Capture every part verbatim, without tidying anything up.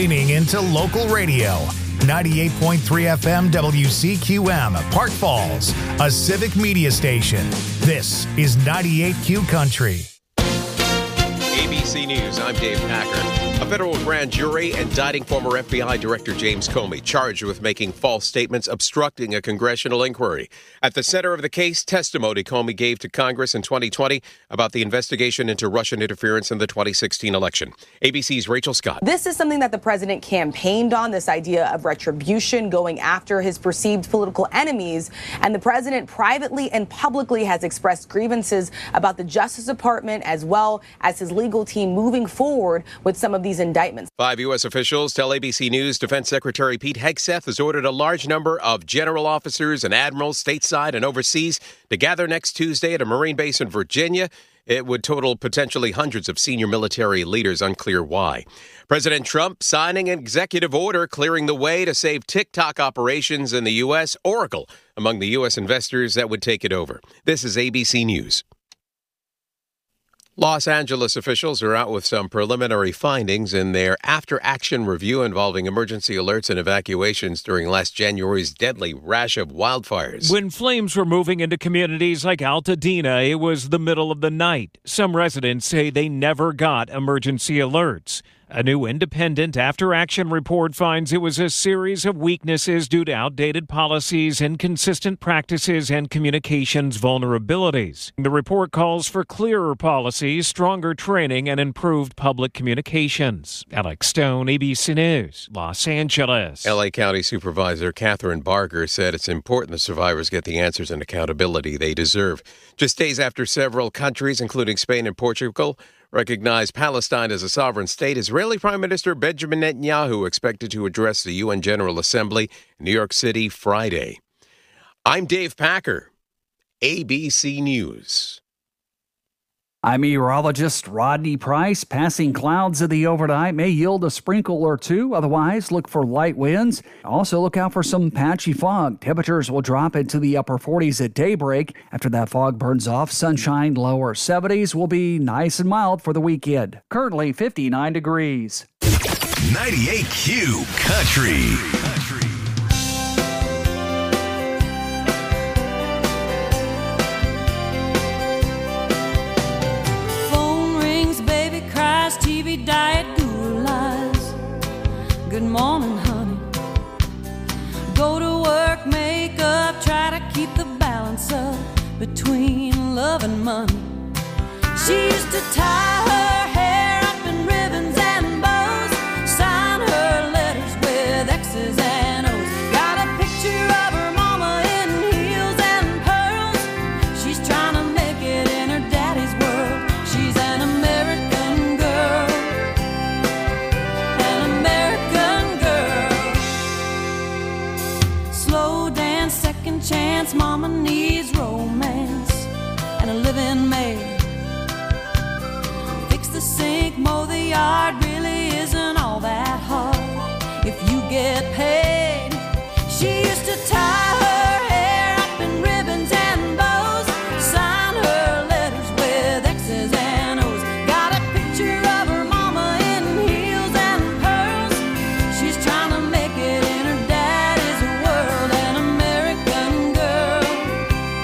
leaning into local radio. ninety-eight point three F M W C Q M, Park Falls, a civic media station. This is ninety-eight Q Country. A B C News, I'm Dave Packer. A federal grand jury indicting former F B I Director James Comey, charged with making false statements obstructing a congressional inquiry. At the center of the case, testimony Comey gave to Congress in twenty twenty about the investigation into Russian interference in the twenty sixteen election. A B C's Rachel Scott. This is something that the president campaigned on, this idea of retribution, going after his perceived political enemies. And the president privately and publicly has expressed grievances about the Justice Department as well as his legal team moving forward with some of these indictments. Five U S officials tell A B C News Defense Secretary Pete Hegseth has ordered a large number of general officers and admirals stateside and overseas to gather next Tuesday at a Marine base in Virginia. It would total potentially hundreds of senior military leaders, unclear why. President Trump signing an executive order clearing the way to save TikTok operations in the U S. Oracle among the U S investors that would take it over. This is A B C News. Los Angeles officials are out with some preliminary findings in their after-action review involving emergency alerts and evacuations during last January's deadly rash of wildfires. When flames were moving into communities like Altadena, it was the middle of the night. Some residents say they never got emergency alerts. A new independent after-action report finds it was a series of weaknesses due to outdated policies, inconsistent practices, and communications vulnerabilities. The report calls for clearer policies, stronger training, and improved public communications. Alex Stone, A B C News, Los Angeles. L A County Supervisor Catherine Barger said it's important the survivors get the answers and accountability they deserve. Just days after several countries, including Spain and Portugal, recognized Palestine as a sovereign state, Israeli Prime Minister Benjamin Netanyahu expected to address the U N General Assembly in New York City Friday. I'm Dave Packer, A B C News. I'm meteorologist Rodney Price. Passing clouds of the overnight may yield a sprinkle or two. Otherwise, look for light winds. Also, look out for some patchy fog. Temperatures will drop into the upper forties at daybreak. After that fog burns off, sunshine, lower seventies will be nice and mild for the weekend. Currently fifty-nine degrees. ninety-eight Q Country. T V diet guru lies. Good morning, honey. Go to work, make up, try to keep the balance up between love and money. She used to tie her hair up in ribbons and bows, sign her letters with X's and O's. Got a picture of her mama in heels and pearls. She's trying to make it in her daddy's world. She's an American chance. Mama needs romance and a living maid. Fix the sink, mow the yard, really isn't all that hard if you get paid. She used to tie her hair up in ribbons and bows, sign her letters with X's and O's. Got a picture of her mama in heels and pearls. She's trying to make it in her daddy's world. An American girl.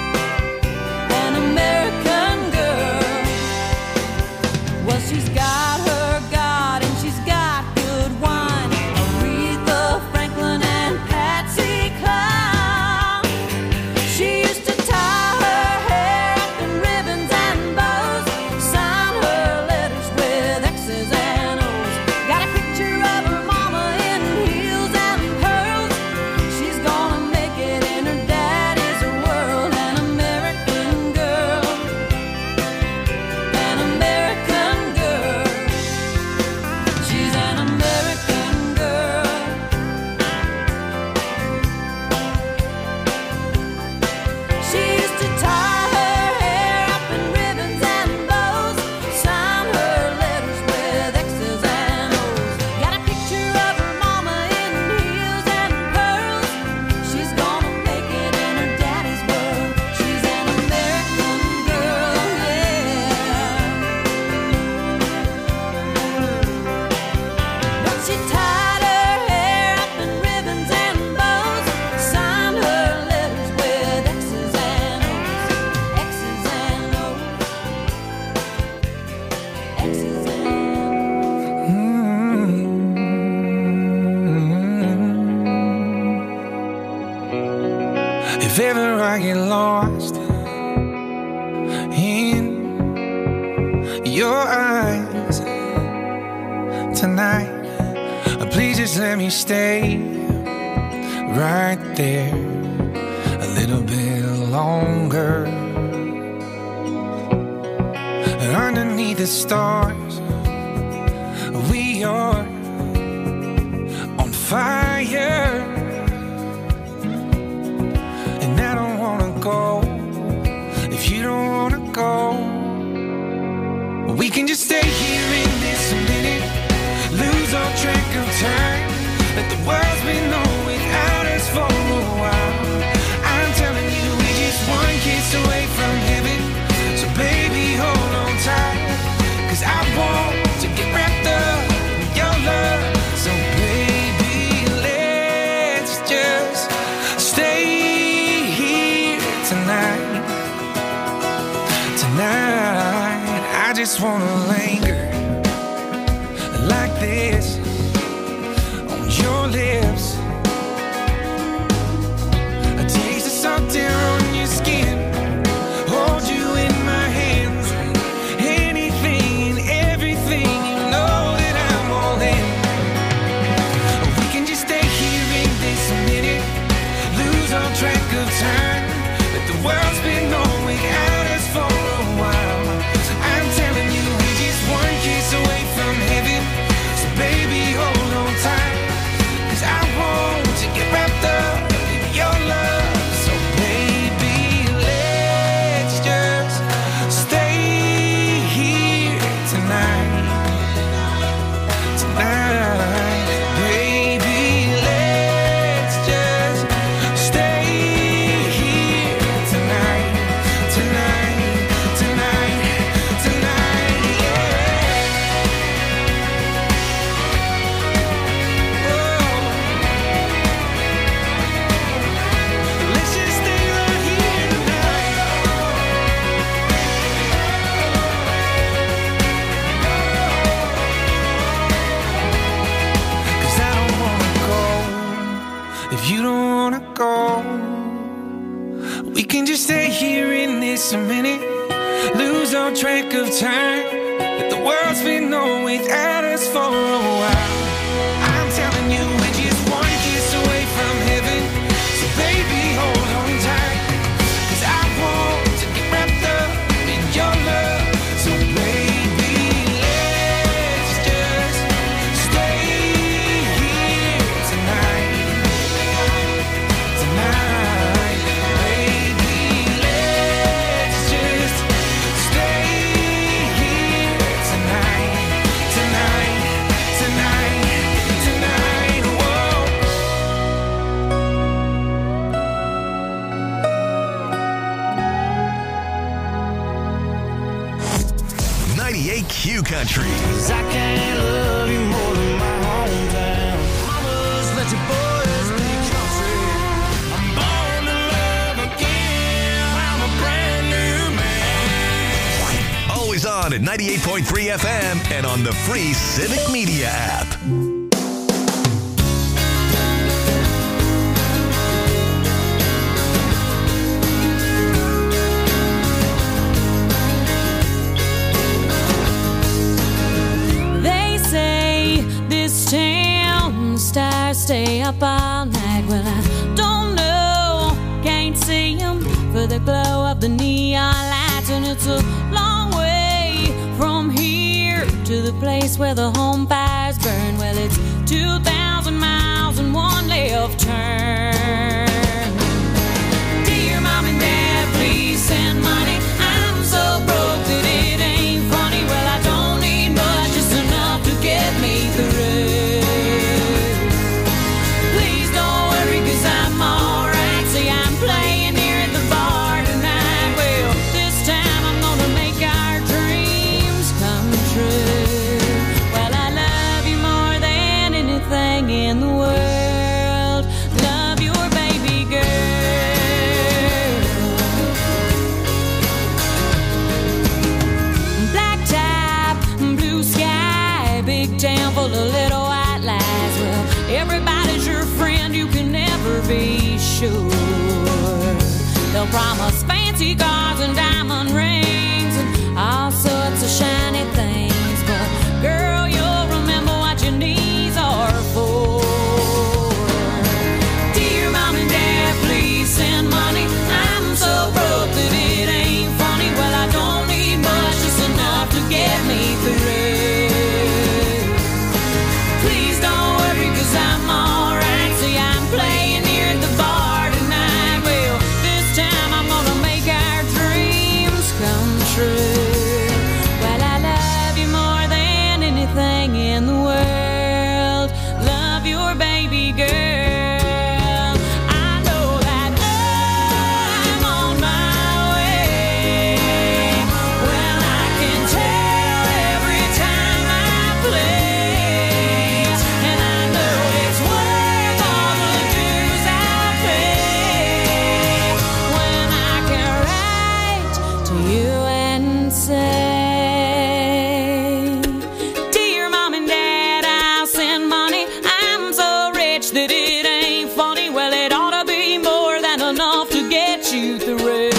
I get lost in your eyes tonight. Please just let me stay right there a little bit longer. Underneath the stars, we are on fire. And I don't wanna go if you don't wanna go. We can just stay here in this minute, lose all track of time. Let the world spin on without us for a while. I'm telling you, we're just one kiss away from heaven. So baby, hold on tight, 'cause I want to get wrapped up in your love. So baby, let's just stay here tonight. Tonight, I just wanna linger like this on your lips. A taste of salt air on your skin, hold you in my hands. Anything, everything, you know that I'm all in. We can just stay here in this minute, lose all track of time. Let the world spin on without us for a while. I'm telling you, we're just one kiss away from heaven. So baby, hold on tight, 'cause I want to get wrapped up in your love. So baby, let's just stay here tonight. Tonight, baby, let's just stay here tonight. Tonight, tonight, tonight, yeah. Oh. Let's just stay right here tonight. 'Cause I don't wanna go if you don't wanna go. We can just stay here in this minute, lose all track of time. Let the world spin on without us for a while. I'm telling you, we're just one kiss away from heaven. So baby, hold on tight, 'cause I want to get wrapped up in your love. So baby, let's just stay here tonight. Tonight, baby, let's just stay here tonight. Tonight, tonight, tonight, whoa. ninety-eight Q Country. I can't love you more than my hometown. Mamas, let your boys be country. I'm born to love again. I'm a brand new man. Always on at ninety-eight point three F M and on the free Civic Media app. They say this town stars stay up all night. Well, I don't know, can't see 'em for the glow of the neon lights. And it's a long way from here to the place where the home fires burn. Well, it's two thousand miles and one left turn. Dear mom and dad, please send money. I'm so broke that it ain't funny. Well, I don't need much, just enough to get me through. Please don't worry, 'cause I'm alright. See, I'm playing here at the bar tonight. Well, this time I'm gonna make our dreams come true. Well, I love you more than anything in the world. Love your baby girl. Black top, blue sky, big town full of little white lies. Well, everybody's your friend, you can never be sure. They'll promise fancy cars and diamond rings and all sorts of shiny things. But girl, you'll remember what your knees are for. Dear Mom and Dad, please send money. I'm so broke that it ain't funny. Well, I don't need much, just enough to get me through. Please don't worry, cause I'm alright. See, I'm playing here at the bar tonight. Well, this time I'm gonna make our dreams come true. Well, I love you more than anything in the world. Love your baby girl. I know that I'm on my way. Well, I can tell every time I play. And I know it's worth all the dues I pay. When I can write to you and say, Dear Mom and Dad, I'll send money. I'm so rich that it ain't funny. Well, it ought to be more than enough to get you through.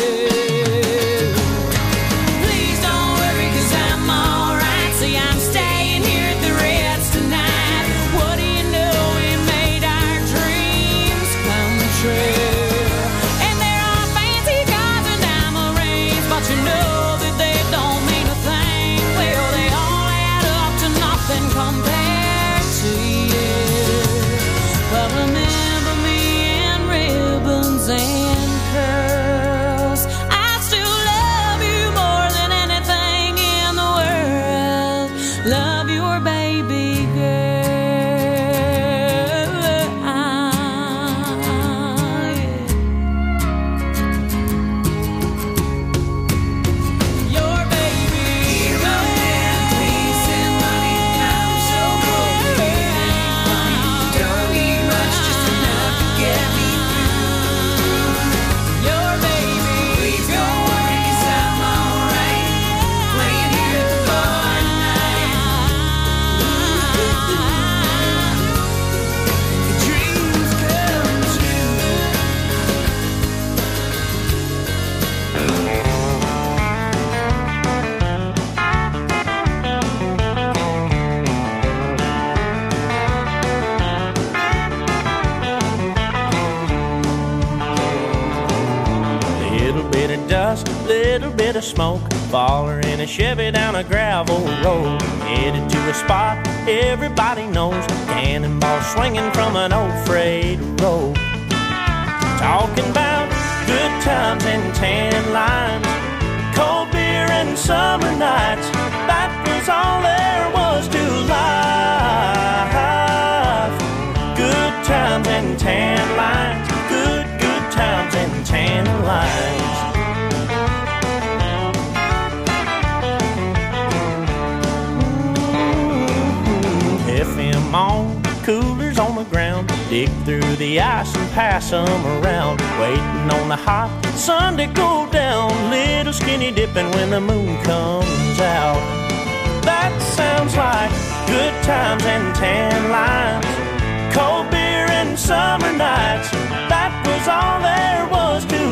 Please don't worry, cause I'm alright. See, I'm staying here at the Ritz tonight. What do you know, we made our dreams come true. And there are fancy cars and diamond rings, but you know that they don't mean a thing. Well, they all add up to nothing compared to you. But remember me in ribbons and curls. I still love you more than anything in the world. Love your baby girl. Your baby girl. Please send money. I'm so broke that it ain't funny. Don't need much, just enough to get me through. Your baby. Please don't worry, cause I'm alright. Playing here at the bar tonight. Dreams come true. Little bit of dust, little bit of smoke, faller in a Chevy down a gravel road, headed to a spot everybody knows, cannonball swinging from an old freight road. Talking about good times and tan lines, cold beer and summer nights, that was all there was to life. Good times and tan lines, good, good times and tan lines. F M on, coolers on the ground, dig through the ice and pass them around, waiting on the hot sun to go down, little skinny dipping when the moon comes out. That sounds like good times and tan lines, cold beer and summer nights, that was all there was to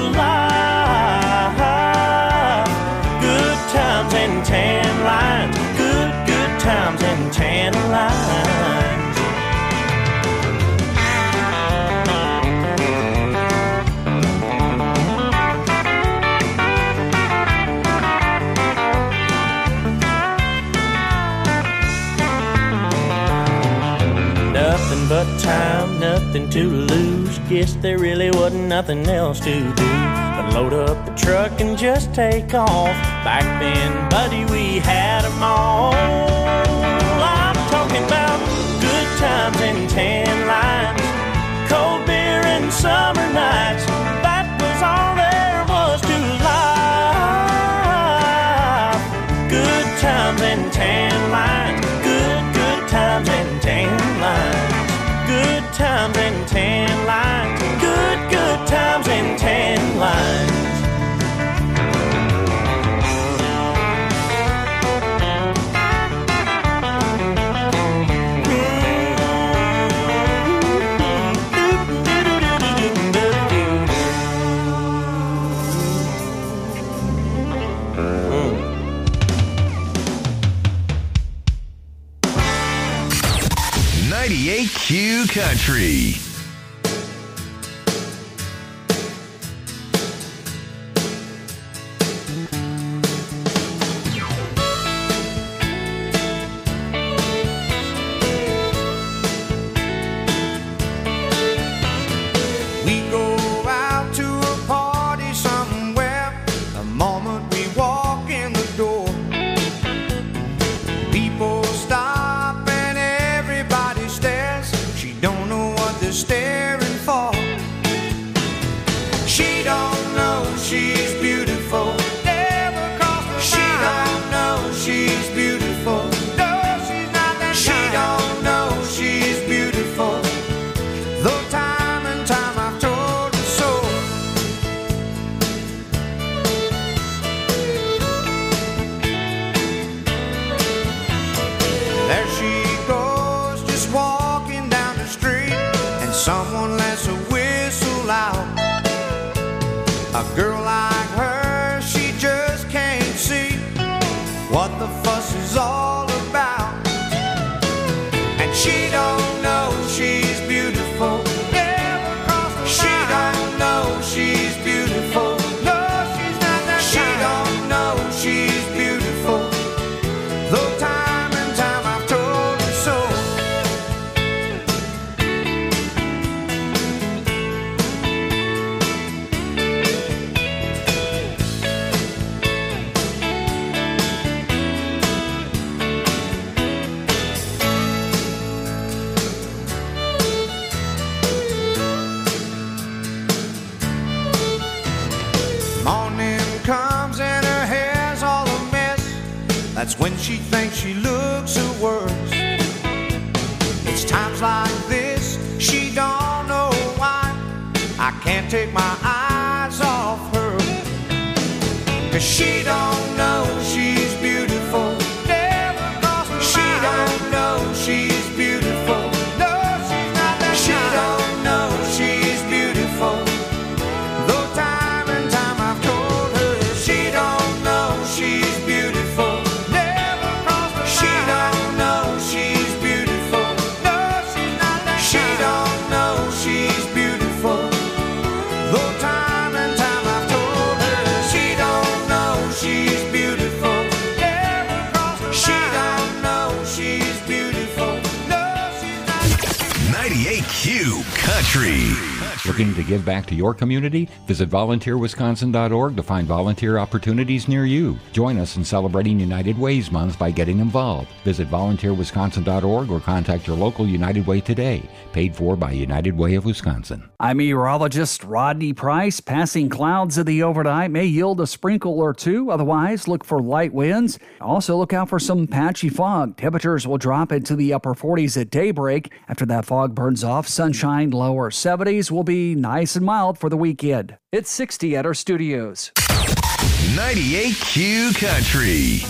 life. Good times and tan lines, good, good times and tan lines. Nothing but time, nothing to lose. Guess there really wasn't nothing else to do but load up the truck and just take off. Back then, buddy, we had 'em all. I'm talking about good times and tan lines, cold beer and summer nights, that was all there was to life. Good times and tan lines, good, good times and tan lines. Good times and tan lines, good, good times and tan lines. ninety-eight Q Country. That's when she thinks she looks her worst. It's times like this, she don't know why I can't take my eyes off her. Cause she don't know she's beautiful. Never crossed her she mind. Don't know she's beautiful. No, she's not that she kind. Don't know she's beautiful. Though time and time I've told her she don't know she's beautiful. Q Country. Looking to give back to your community? Visit volunteer wisconsin dot org to find volunteer opportunities near you. Join us in celebrating United Ways Month by getting involved. Visit volunteer wisconsin dot org or contact your local United Way today. Paid for by United Way of Wisconsin. I'm meteorologist Rodney Price. Passing clouds of the overnight may yield a sprinkle or two. Otherwise, look for light winds. Also, look out for some patchy fog. Temperatures will drop into the upper forties at daybreak. After that fog burns off, sunshine, lower seventies will be nice and mild for the weekend. It's sixty at our studios. ninety-eight Q Country.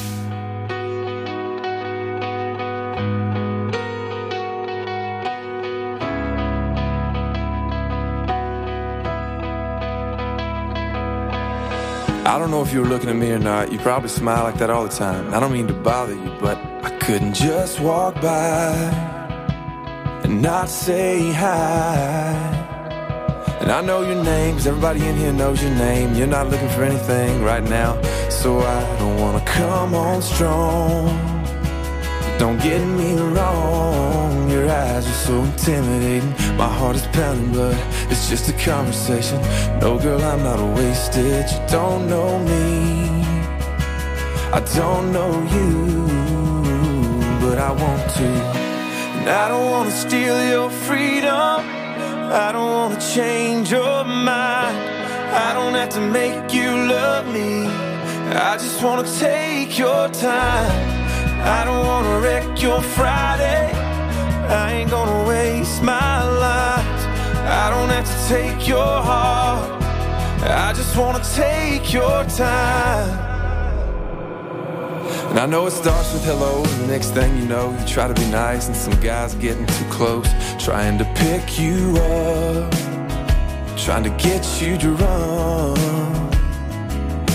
I don't know if you were looking at me or not. You probably smile like that all the time. I don't mean to bother you, but I couldn't just walk by and not say hi. And I know your name, cause everybody in here knows your name. You're not looking for anything right now, so I don't wanna come on strong. Don't get me wrong, your eyes are so intimidating. My heart is pounding, but it's just a conversation. No, girl, I'm not wasted. You don't know me, I don't know you, but I want to. And I don't wanna steal your freedom, I don't wanna change your mind. I don't have to make you love me, I just wanna take your time. I don't wanna wreck your Friday, I ain't gonna waste my life. I don't have to take your heart, I just wanna take your time. And I know it starts with hello, and the next thing you know, you try to be nice, and some guy's getting too close, trying to pick you up, trying to get you to run.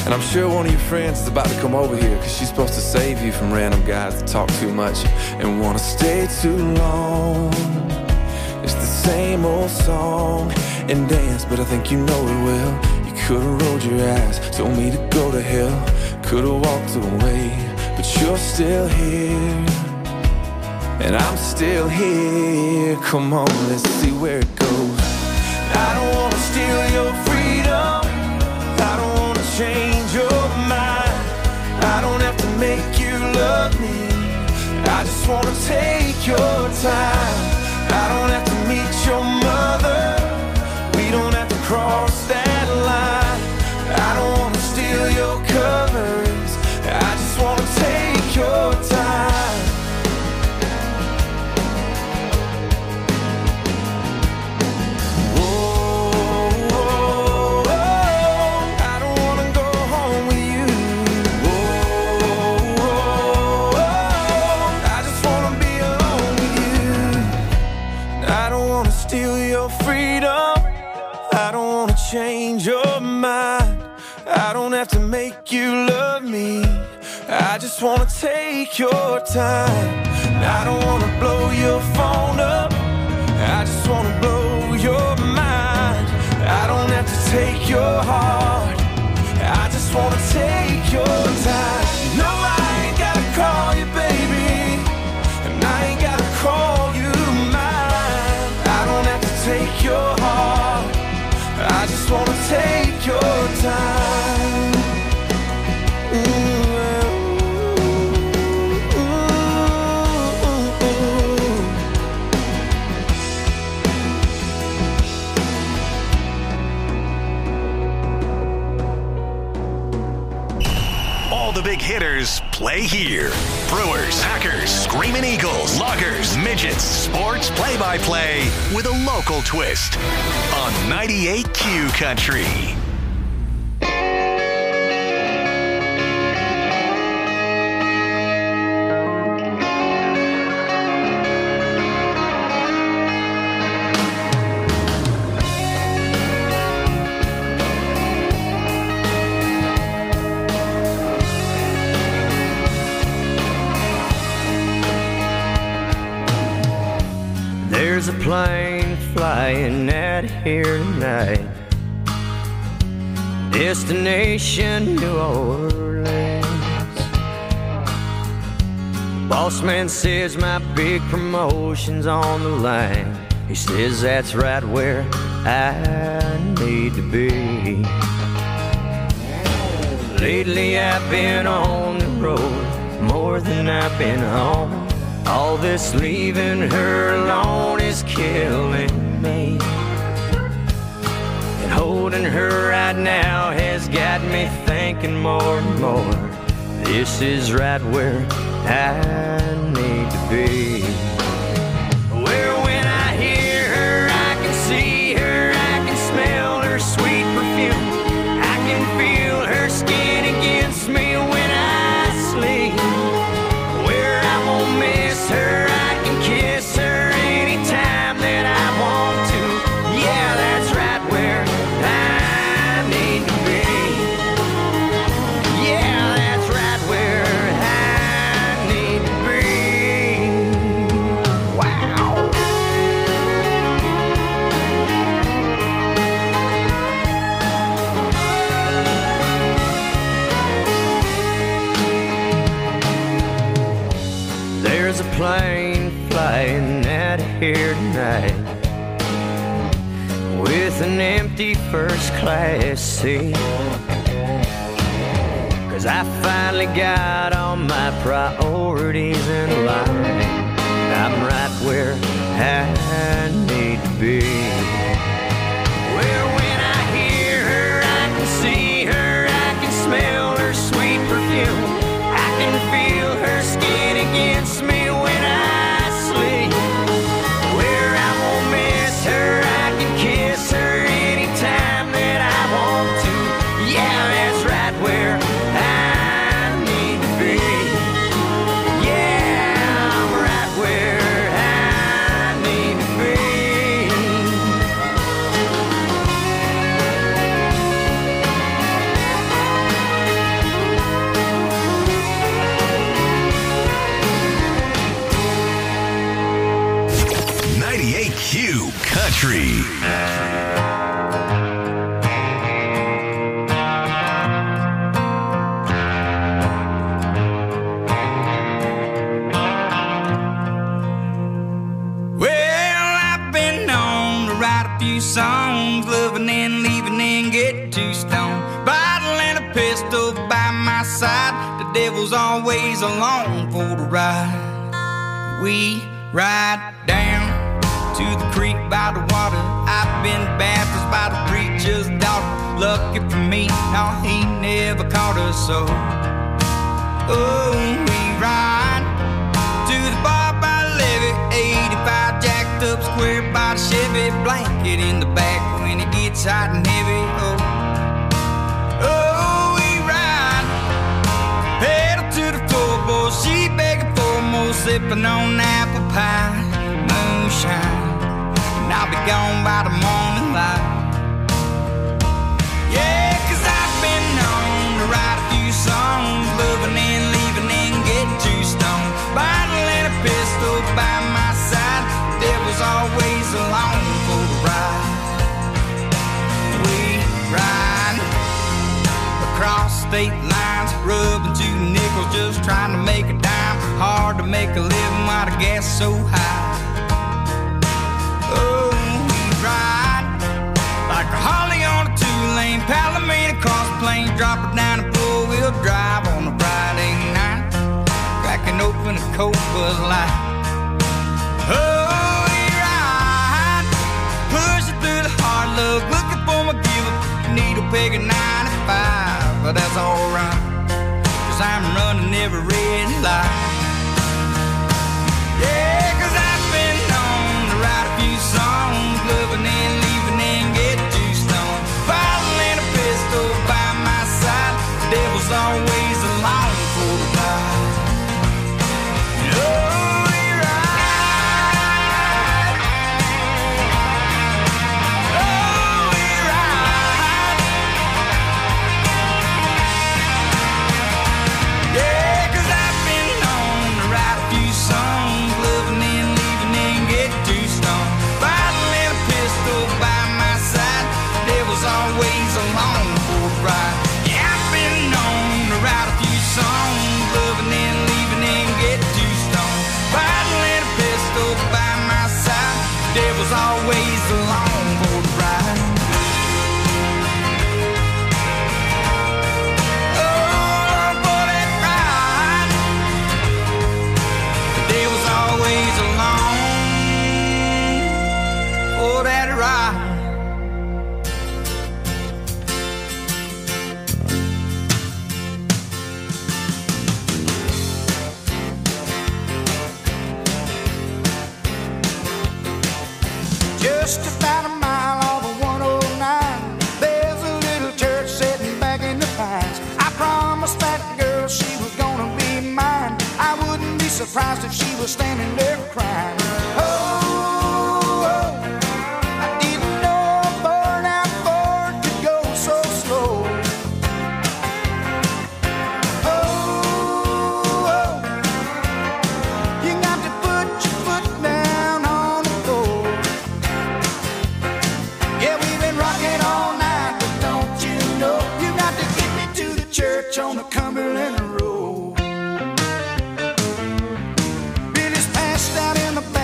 And I'm sure one of your friends is about to come over here, cause she's supposed to save you from random guys that talk too much and wanna stay too long. It's the same old song and dance, but I think you know it well. You could've rolled your eyes, told me to go to hell, could've walked away, but you're still here, and I'm still here. Come on, let's see where it goes. I don't wanna steal your freedom, I don't wanna change your mind, I don't have to make you love me, I just wanna take your time. I don't have to meet your mother, we don't have to cross that line. I don't wanna steal your covers, I just wanna take your time. Whoa, whoa, whoa, I don't wanna go home with you. Whoa, whoa, whoa, I just wanna be alone with you. I don't wanna steal your freedom, I don't wanna change your mind, I don't have to make you love me, I just wanna take your time. I don't wanna blow your phone up, I just wanna blow your mind. I don't have to take your heart, I just wanna take your time. No, I ain't gotta call you baby, and I ain't gotta call you mine. I don't have to take your heart, I just wanna take your time. Ooh. The big hitters play here. Brewers, Packers, Screaming Eagles, Loggers, Midgets, sports play-by-play with a local twist on ninety-eight Q Country. There's a plane flying out here tonight, destination New Orleans. Boss man says my big promotion's on the line. He says that's right where I need to be. Lately I've been on the road more than I've been home. All this leaving her alone is killing me, and holding her right now has got me thinking more and more. This is right where I need to be. Where when I hear her, I can see her, I can smell her sweet perfume, I can feel her skin against me when I sleep. Where I won't miss her, I can kiss her anytime that I want to. Yeah, that's right where I need to be. Yeah, that's right where I need to be. Wow. There's a plane flying out of here tonight with an empty first class seat, 'cause I finally got all my priorities in line. I'm right where I need to be. Where when I hear her, I can see her, I can smell her sweet perfume, I can feel her skin against me when I sleep. Where I won't miss her, I can kiss her anytime that I want to. Yeah, that's right where I need to be. Yeah, I'm right where I need to be. Country. Songs, loving and leaving and get too stoned. Bottle and a pistol by my side. The devil's always along for the ride. We ride down to the creek by the water. I've been baptized by the preacher's daughter. Lucky for me, no, he never caught us so. Oh, we ride to the bar by the levee, eighty-five jacked up square by the Chevy, blanket in the back when it gets hot and heavy. Oh, oh, we ride, pedal to the floorboard, she begging for more, sipping on apple pie, moonshine, and I'll be gone by the morning light. Yeah, 'cause I've been known to write a few songs, loving and leaving and getting too stoned. Bottle and a pistol by my side, the devil's always along for the ride. We ride across state lines, rubbing two nickels, just trying to make a dime. Hard to make a living while the gas is so high. Oh, we ride like a Harley on a two-lane Palomino cross plain, drop it down a four-wheel drive on a Friday night, cracking open a cold Bud Light. Oh, we ride, pushing through the hard luck, looking for my giver, needle peg at ninety-five, but that's alright, 'cause I'm running every red light. Yeah, 'cause I've been known to write a few songs, loving and leaving and get too stoned. Bottle and a pistol by my side, the devil's always along for the ride. Oh, we ride. Oh, we ride. Yeah, 'cause I've been known to write a few songs, loving and leaving and get too stoned. Bottle and a pistol by my side, the devil's always along for the ride. Yeah, I've been known to write a few songs, loving and leaving and get too stoned. Bottle and a pistol by my side, the devil's always along for the ride. Oh, for that ride, the devil's always along for that ride. Just about a mile off of one oh nine, there's a little church sitting back in the pines. I promised that girl she was gonna be mine. I wouldn't be surprised if she was standing there crying. Oh, oh, I didn't know a burnout Ford could go so slow. Oh, oh, you got to put your foot down on the floor. Yeah, we've been rocking all night, but don't you know, you got to get me to the church on the Cumberland Road. Billy's passed out in the back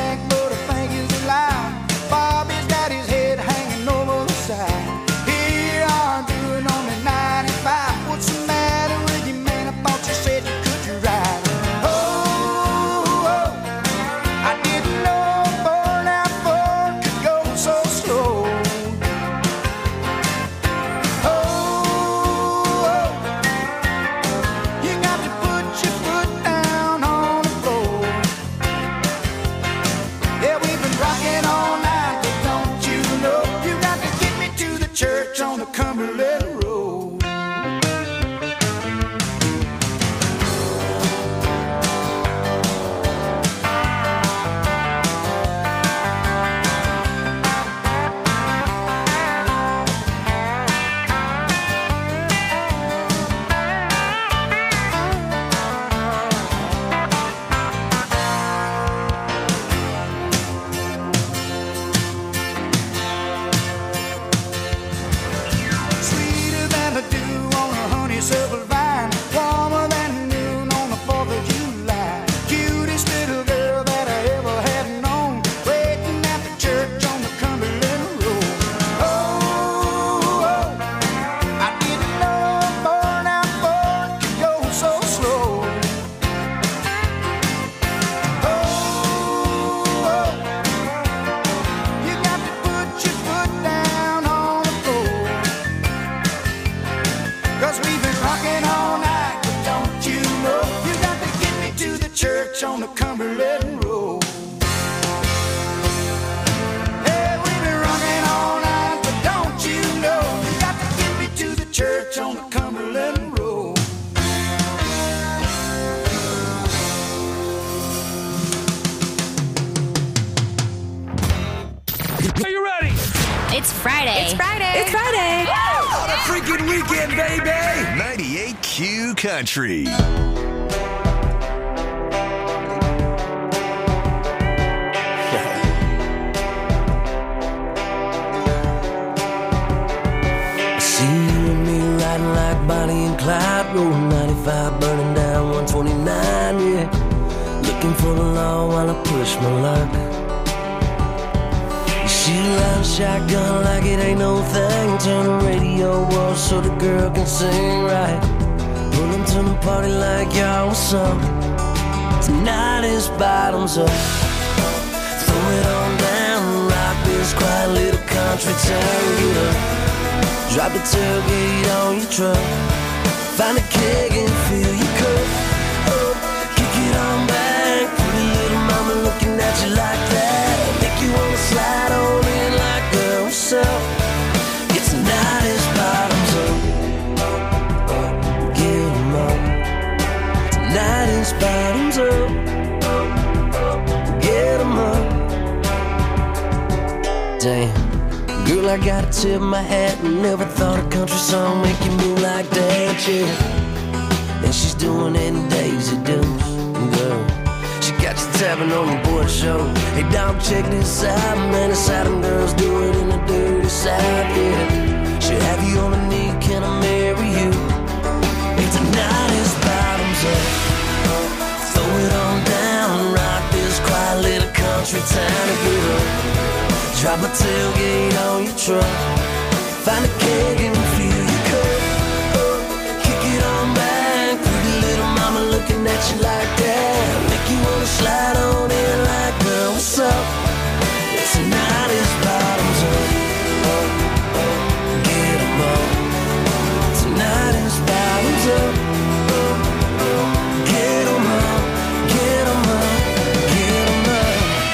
church on the Cumberland Road. Hey, we've been running all night, but don't you know you got to get me to the church on the Cumberland Road. Are you ready? It's Friday. It's Friday. It's Friday. What a freaking weekend, baby! ninety-eight Q Country. See you and me riding like Bonnie and Clyde, rolling ninety-five, burning down one twenty-nine, yeah. Looking for the law while I push my luck. You shoot around shotgun like it ain't no thing. Turn the radio off so the girl can sing right. Pull them to the party like y'all what's up. Tonight is bottoms up. Throw it on down, rock this quiet little country town. Get up, drop the tailgate on your truck. Find a keg and fill your cup. Up, kick it on back. Pretty little mama looking at you like that. Make you wanna slide on in like girl, what's up? It's tonight is bottoms up. Get 'em up. Tonight is bottoms up. Get 'em up. Damn, girl, I gotta tip my hat. And never thought a country song make you move like that, yeah. And she's doing it in Daisy Dukes, girl. She got you tapping on your board show. Hey, dog, check this out, man. It's how them girls do it in the dirty South, yeah. She'll have you on a knee, can I marry you? Hey, tonight is bottoms up. Throw it on down, rock this quiet little country town to get up. Drop a tailgate on your truck. Find a keg and fill your cup. Kick it on back, pretty little mama looking at you like that. Make you wanna slide on in like girl, what's up? Tonight is bottoms up. Get 'em up. Tonight is bottoms up. Get 'em up. Get 'em up. Get 'em up.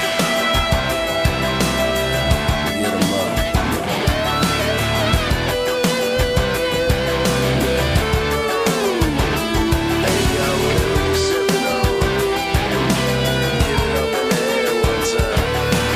Get 'em up. Hey, yo, we're sipping on. Give it up in the air one time.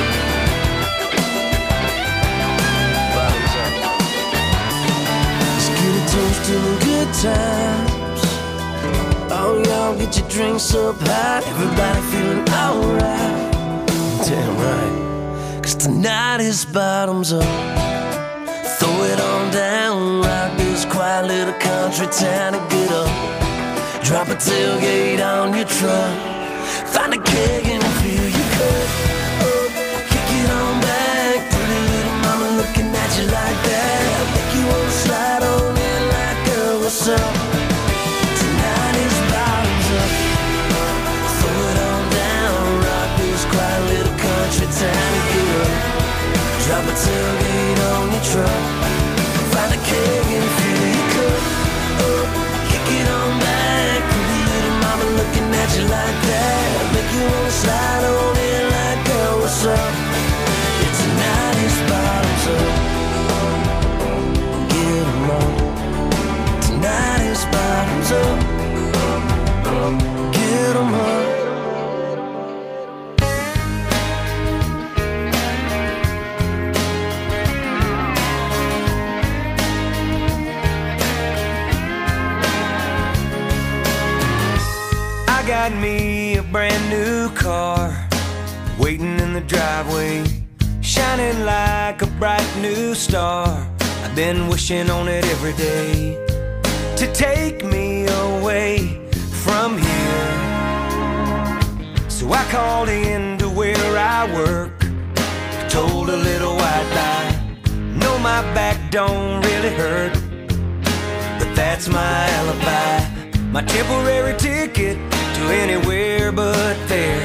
Bottoms up. Let's get a toast to the good times. Oh, y'all get your drinks up high. Everybody feeling alright. Damn right. Cause tonight is bottoms up. Throw it on down, rock this quiet little country town to get up. Drop a tailgate on your truck. Find a keg and fill your cup. Up, kick it on back. Pretty little mama looking at you like that. Make you wanna slide on in like girl, what's up? Tonight is bottoms up. Throw it on down, rock this quiet little country town to get up. Drop a tailgate on your truck. Find a keg and fill your cup. Up, kick it on back. Pretty little mama looking at you like that. Make you wanna slide on in like girl, what's up? Yeah, tonight is bottoms up. Get 'em up. Tonight is bottoms up. Get 'em up. I got me a brand new car waiting in the driveway, shining like a bright new star. I've been wishing on it every day to take me away from here. So I called in to where I work, told a little white lie. No, my back don't really hurt, but that's my alibi, my temporary ticket to anywhere but there.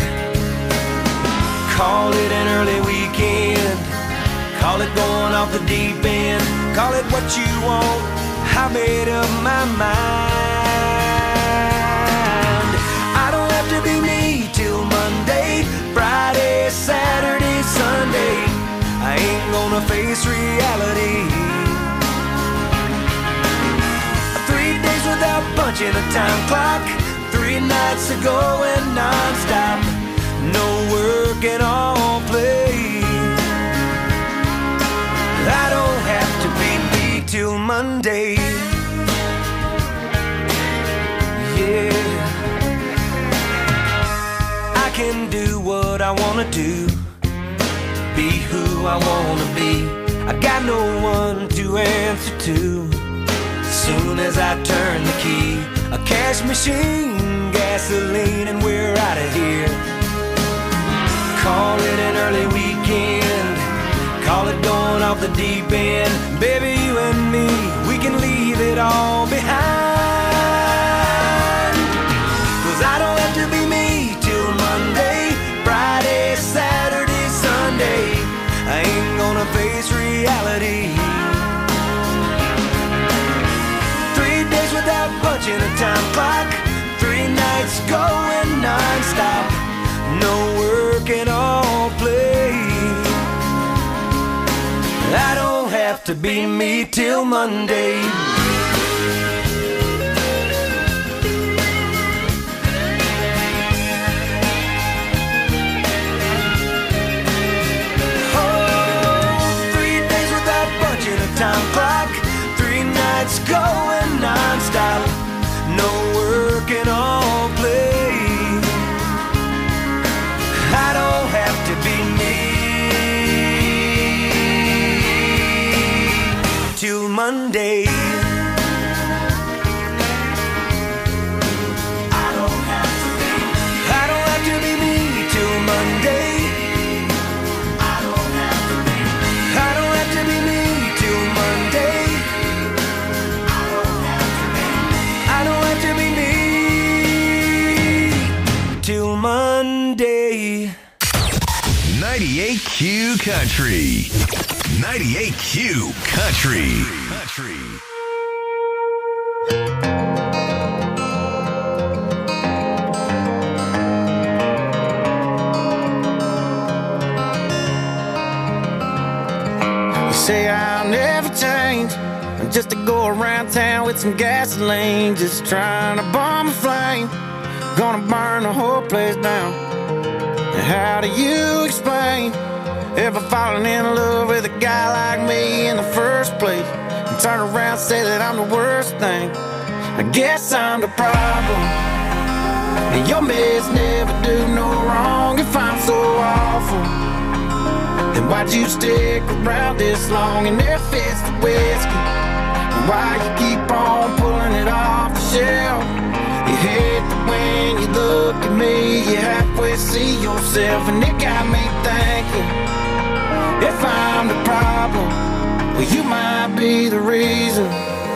Call it an early weekend, call it going off the deep end, call it what you want, I made up my mind. I don't have to be me to face reality. Three days without punching a time clock, three nights of going non-stop, no work and all play. I don't have to be me till Monday. Yeah, I can do what I wanna do, be who I wanna be. I got no one to answer to. Soon as I turn the key, a cash machine, gasoline, and we're out of here. Call it an early weekend, call it going off the deep end. Baby, you and me, we can leave it all behind. Cause I don't have to be me till Monday, Friday, Saturday, Sunday. I ain't gonna face reality. Three days without punching a time clock, three nights going non-stop, no work and all play. I don't have to be me till Monday. Time clock, three nights going non-stop, no work and all play. I don't have to be me till Monday. I don't have to be, I don't have to be me till Monday. I don't have to be, I don't have to be me. Monday, I don't have to be, I don't have to be me till Monday. ninety-eight Q Country. ninety-eight Q Country. Country. Say I'll never change, just to go around town with some gasoline, just trying to bomb a flame, gonna burn the whole place down. And how do you explain ever falling in love with a guy like me in the first place, and turn around and say that I'm the worst thing? I guess I'm the problem, and your mess never do no wrong. If I'm so awful, then why'd you stick around this long? And if it's the whiskey, then why you keep on pulling it off the shelf? You hate that when you look at me, you halfway see yourself. And it got me thinking, if I'm the problem, well, you might be the reason.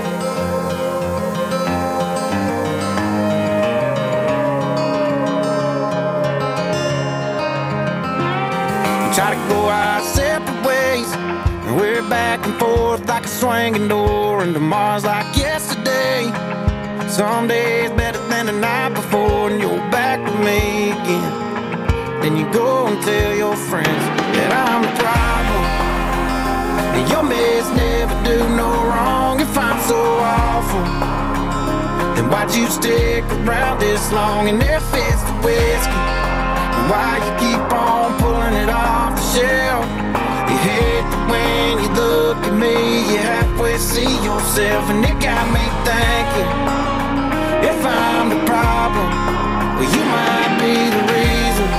Try to go our separate ways, and we're back and forth like a swinging door, and tomorrow's like yesterday. Some days better than the night before, and you're back with me again. Then you go and tell your friends that I'm the problem, and your mess never do no wrong. If I'm so awful, then why'd you stick around this long? And if it's the whiskey, why you keep on pulling it off the shelf? You hate that when you look at me, you halfway see yourself. And it got me thinking, if I'm the problem, well, you might be the reason.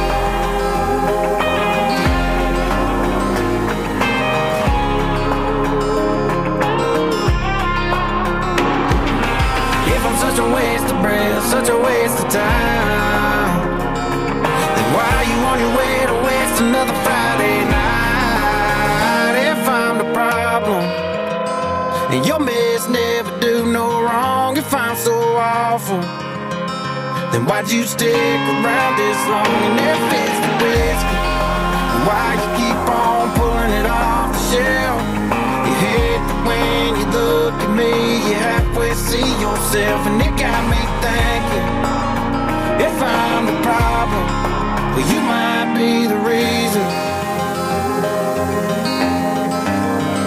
If I'm such a waste of breath, such a waste of time, why are you on your way to waste another Friday night? If I'm the problem, and your mess never do no wrong. If I'm so awful, then why'd you stick around this long? And if it's the whiskey, why you keep on pulling it off the shelf? You hate that when you look at me, you halfway see yourself. And it got me thinking, if I'm the problem, well, you might be the reason.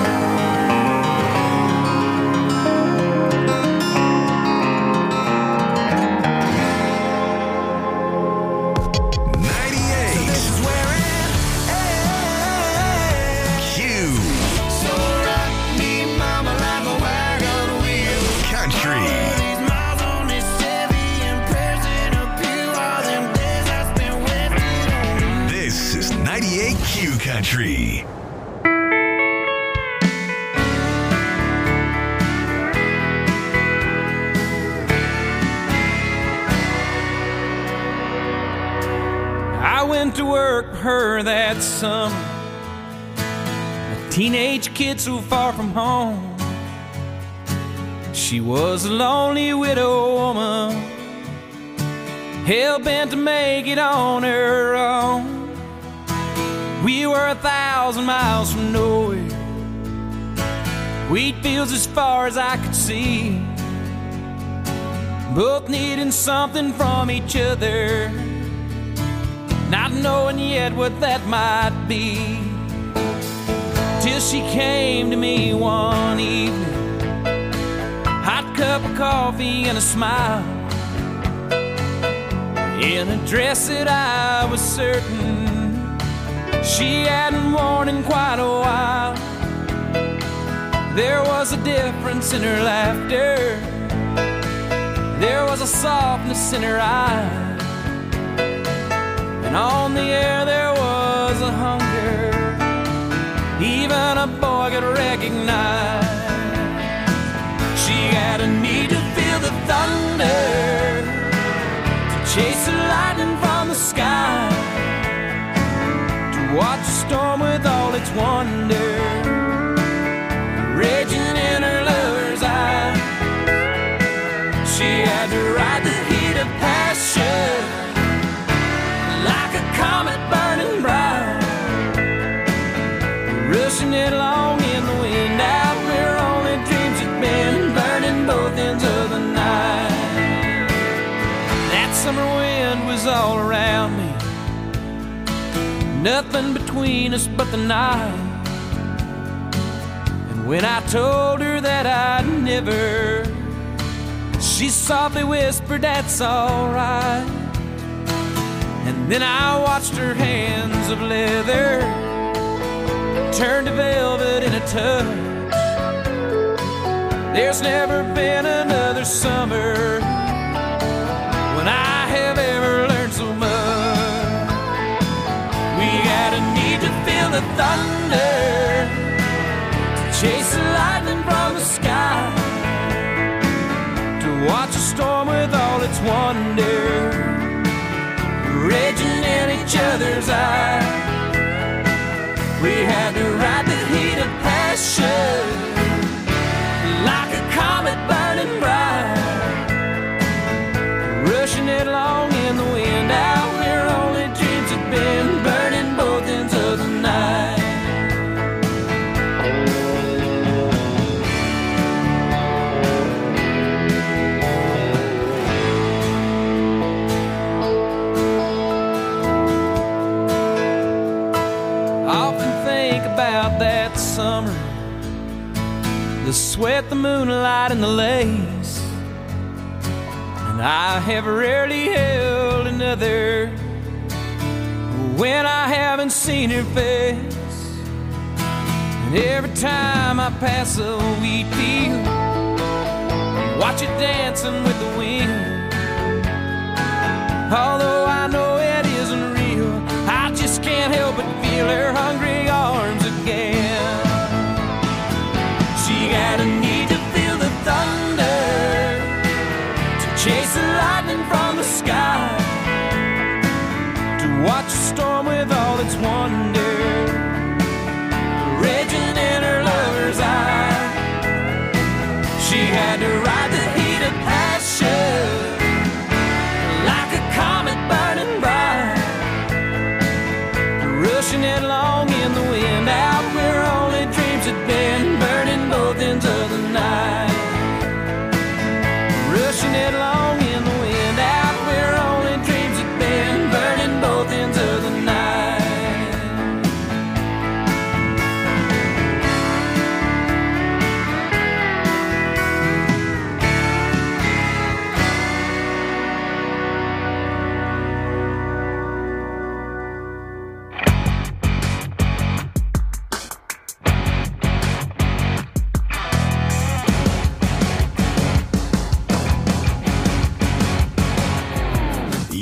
Country. I went to work for her that summer, a teenage kid so far from home. She was a lonely widow woman, hell-bent to make it on her own. We were a thousand miles from nowhere, wheat fields as far as I could see, both needing something from each other, not knowing yet what that might be. Till she came to me one evening, hot cup of coffee and a smile, in a dress that I was certain she hadn't worn in quite a while. There was a difference in her laughter, there was a softness in her eyes, and on the air there was a hunger even a boy could recognize. She had a need to feel the thunder, to chase the lightning from the sky, to watch the storm with all its wonder raging in her lover's eye. She had to ride the heat of passion like a comet burning bright, rushing it along in the wind out where only dreams had been, burning both ends of the night. That summer wind was all around me, nothing between us but the night. And when I told her that I'd never, she softly whispered, "That's alright." And then I watched her hands of leather turn to velvet in a touch. There's never been another summer when I have ever learned so much. We had a need to feel the thunder, to chase the lightning from the sky, to watch a storm with all its wonder raging in each other's eyes. We had to ride the heat of passion like a comet burning bright, rushing it along in the wind out where only dreams had been, burning both ends of the night. About that summer, the sweat, the moonlight, and the lace, and I have rarely held another when I haven't seen her face. And every time I pass a wheat field, watch it dancing with the wind, although I know it isn't real, I just can't help but feel her hungry arms again. She had a need to feel the thunder, to chase the lightning from the sky, to watch a storm with all its wonder raging in her lover's eye. She had to ride the heat of passion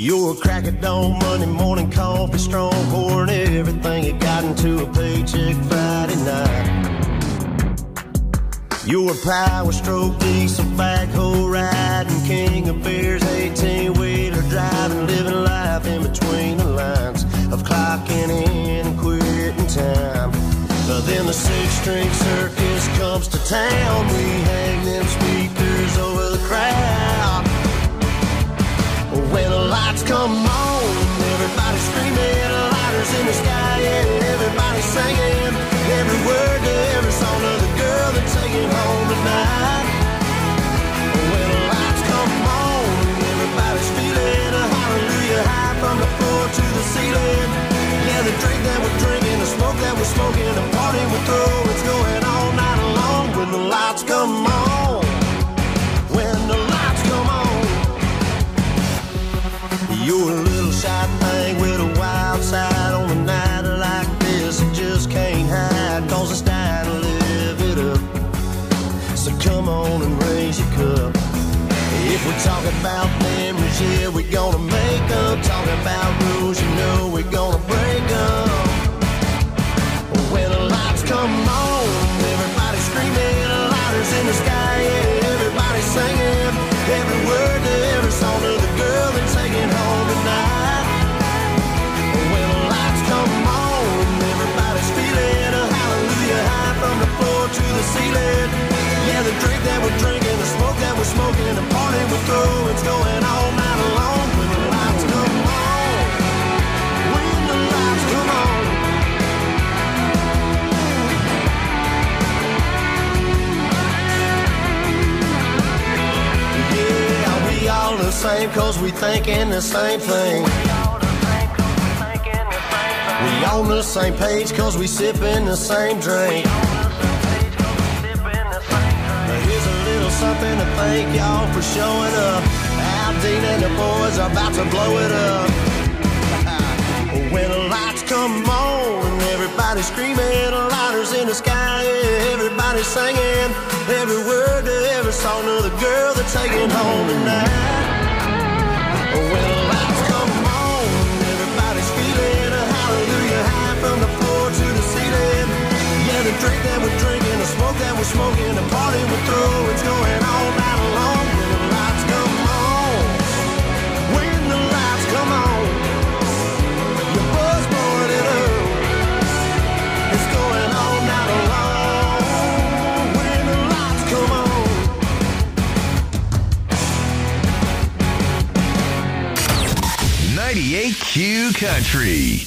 You're a crack at dawn, Monday morning coffee, strong, pouring everything you got into a paycheck Friday night. You're a power stroke, diesel backhoe riding, king of beers, eighteen-wheeler driving, living life in between the lines of clocking in and quitting time. But then the six-string circus comes to town, we hang them speakers over the crowd. When the lights come on, everybody's screaming, lighters in the sky, and everybody's singing every word to every song of the girl they're taking home tonight. When the lights come on, everybody's feeling a hallelujah high from the floor to the ceiling. Yeah, the drink that we're drinking, the smoke that we're smoking, the party we're throwing, it's going all night long. When the lights come on, when the lights come on. You're a little shy thing with a wild side on a night like this. You just can't hide, cause it's time to live it up. So come on and raise your cup. If we talk about memories, yeah, we're gonna make up. Talking about rules, you know we're gonna break up. When the lights come on, everybody's screaming, lighters in the sky, yeah, everybody's singing every word to every song of the girl they're taking home tonight. When the lights come on, everybody's feeling a hallelujah high from the floor to the ceiling. Yeah, the drink that we're drinking, the smoke that we're smoking, the party we're throwing, it's going all night long. When the lights come on, when the lights come on. Yeah, we all the same cause we thinking the same thing. We on the same page cause we sipping the same drink. Here's a little something to thank y'all for showing up. Aldine and the boys are about to blow it up. When the lights come on, everybody's screaming, lighters in the sky, everybody's singing every word to every song of the girl they're taking home tonight. When the lights come on, everybody's feeling a hallelujah high from the floor to the ceiling. Yeah, the drink that we're drinking, the smoke that we're smoking, the party we're throwing, it's going all night long. When the lights come on, when the lights come on, your buzz blowing it up, it's going all night long. When the lights come on. ninety-eight Q Country.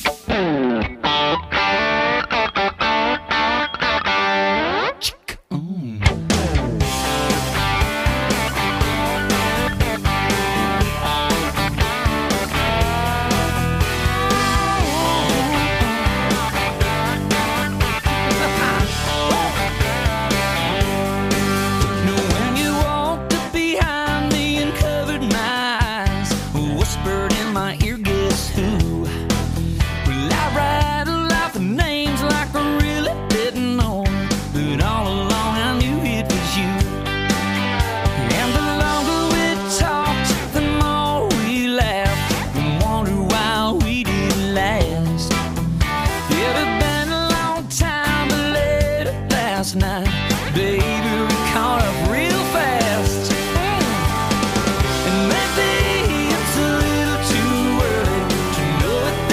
And maybe it's a little too early to know it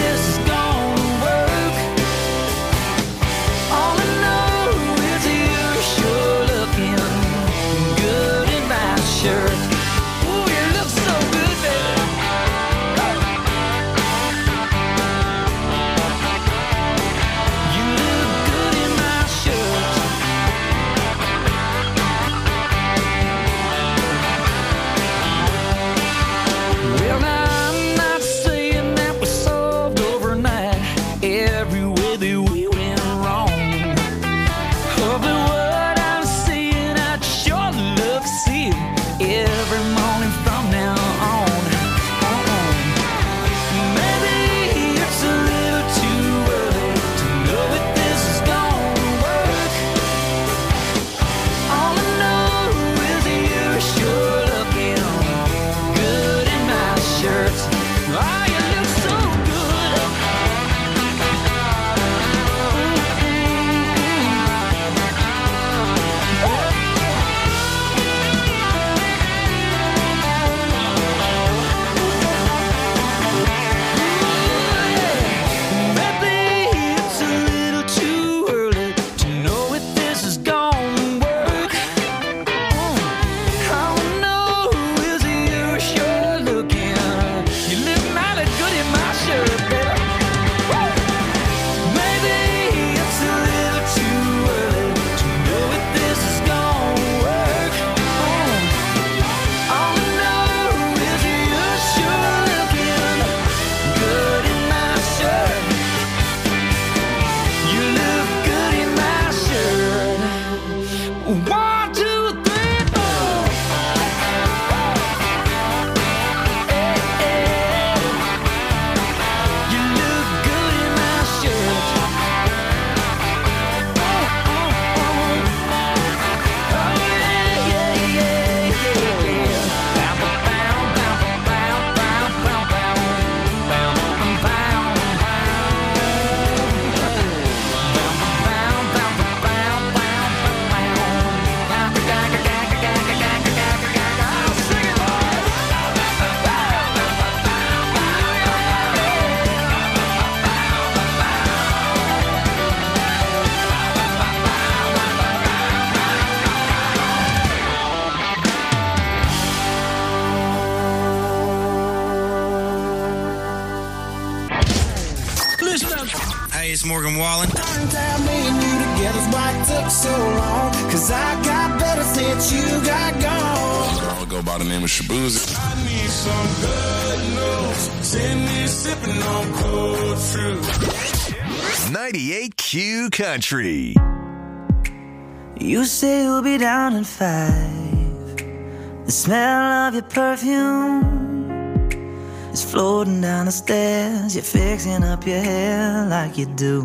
Hey, it's Morgan Wallen. Down me and you together's why it took so long. Cause I got better since you got gone. I'll go by the name of Shabuzi. I need some good news. Send me sipping on cold fruit. ninety-eight Q Country. You say you'll be down in five. The smell of your perfume is floating down the stairs. You're fixing up your hair like you do.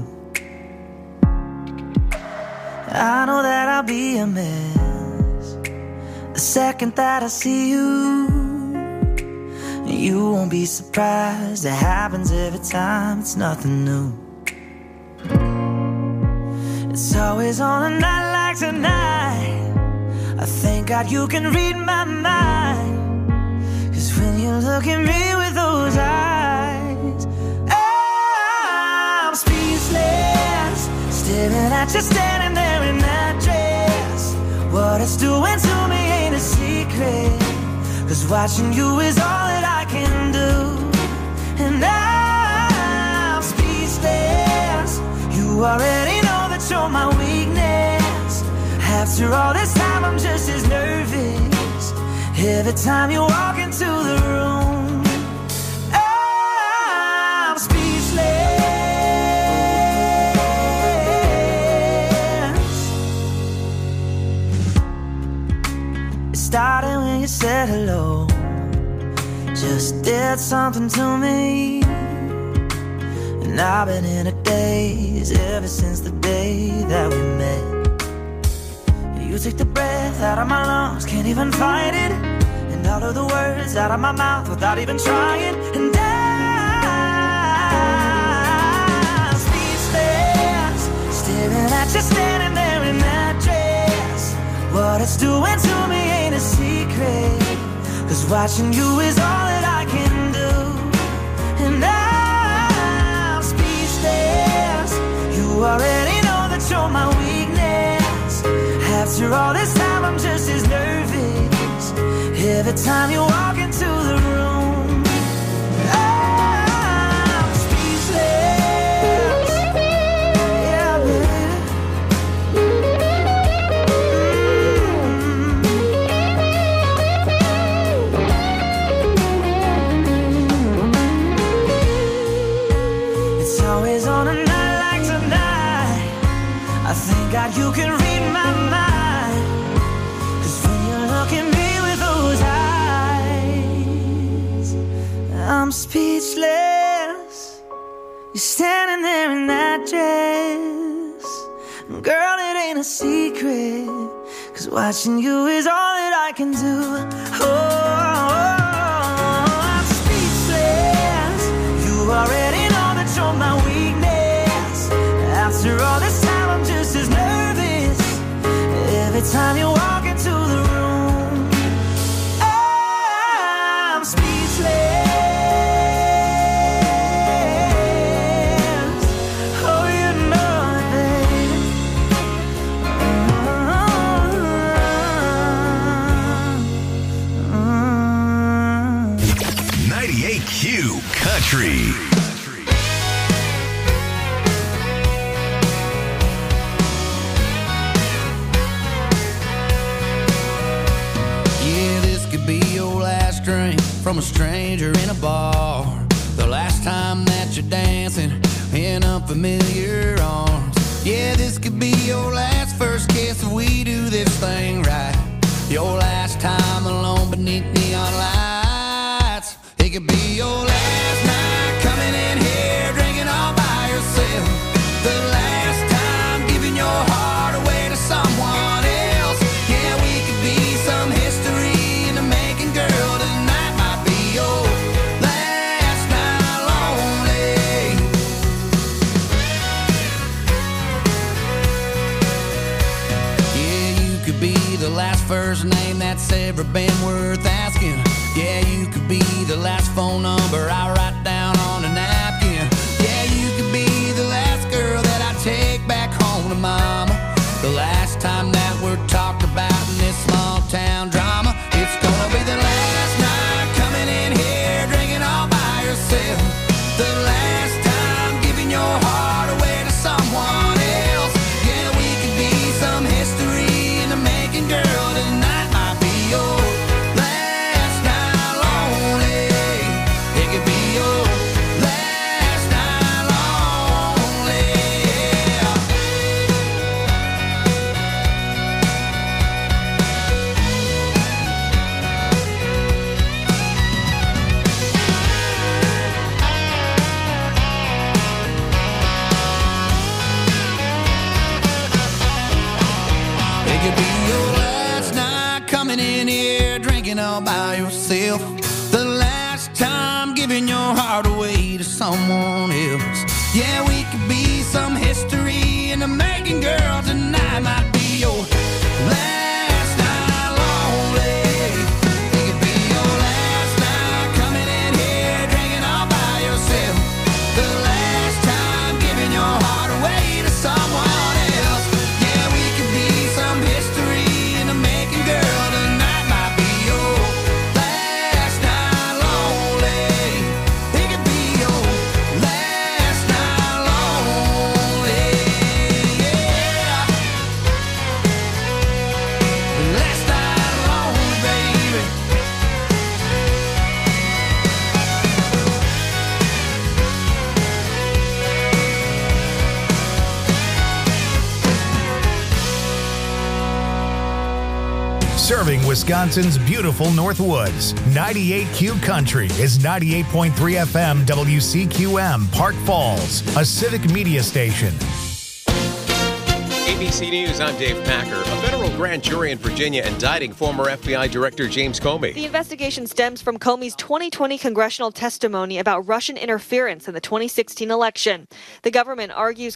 I know that I'll be a mess the second that I see you. You won't be surprised. It happens every time. It's nothing new. It's always on a night like tonight. I thank God you can read my mind. Cause when you look at me with those eyes, I'm speechless, staring at you standing there in that dress. What it's doing to me ain't a secret. Cause watching you is all that I can do. And I'm speechless. You already know that you're my weakness. After all this time I'm just as nervous every time you walk into the room. I'm speechless. It started when you said hello. Just did something to me. And I've been in a daze ever since the day that we met. You take the breath out of my lungs, can't even fight it. And all of the words out of my mouth without even trying. And I'm speechless, staring at you standing there in that dress. What it's doing to me ain't a secret. Cause watching you is all that I can do. And I'm speechless. You already know that you're my weakness. After all this time I'm just as nervous every time you walk into the room. I'm speechless. Yeah, baby. Mm-hmm. It's always on a night like tonight. I thank God you can read my mind. I'm speechless. You're standing there in that dress. Girl, it ain't a secret. Cause watching you is all that I can do. Oh, I'm speechless. You already know that you're my weakness. After all this time I'm just as nervous every time you walk into the room. I'm speechless. Q Country. Yeah, this could be your last drink from a stranger in a bar. The last time that you're dancing in unfamiliar arms. Yeah, this could be your last first kiss if we do this thing right. Your last time alone beneath neon lights. It could be your last night coming in here drinking all by yourself. The last time giving your heart away to someone else. Yeah, we could be some history in the making, girl. Tonight might be your last night lonely. Yeah, you could be the last first name that's ever been worth asking. Yeah, you could be the last phone number I write down on a napkin. Yeah, you could be the last girl that I take back home to mama. The last time that we're talked about in this small town drama. It's gonna be the last night coming in here drinking all by yourself. The last time giving your It could be your last night lonely. It could be your last night coming in here drinking all by yourself. The last time giving your heart away to someone else. Yeah, we could be some history in the making, girl. Tonight might be your last night lonely. It could be your last night coming in here drinking all by yourself. The last time giving your heart away to someone else. Yeah, we could be some history in the making, girl. Tonight might be your last night lonely. It could be your last night lonely. Yeah. Last night lonely, baby. Serving Wisconsin's beautiful Northwoods. ninety-eight Q Country is ninety-eight point three F M W C Q M, Park Falls, a civic media station. A B C News, I'm Dave Packer. A federal grand jury in Virginia indicting former F B I Director James Comey. The investigation stems from Comey's twenty twenty congressional testimony about Russian interference in the twenty sixteen election. The government argues